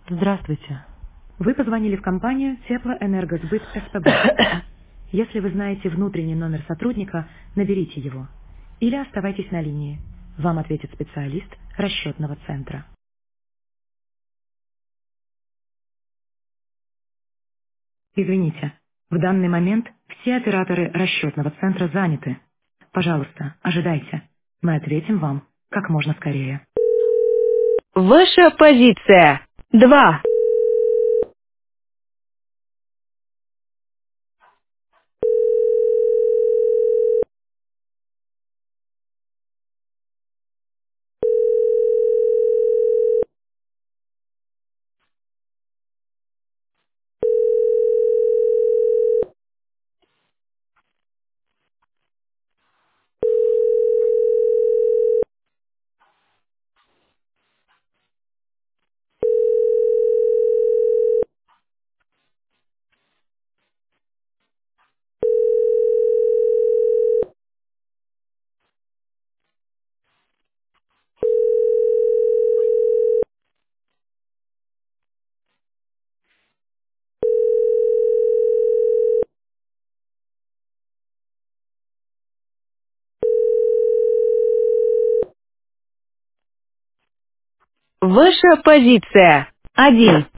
Здравствуйте. Вы позвонили в компанию Теплоэнергосбыт СПБ. Если вы знаете внутренний номер сотрудника, наберите его. Или оставайтесь на линии. Вам ответит специалист расчетного центра. Извините, в данный момент все операторы расчетного центра заняты. Пожалуйста, ожидайте. Мы ответим вам как можно скорее. Ваша позиция. 2. Ваша позиция. 1.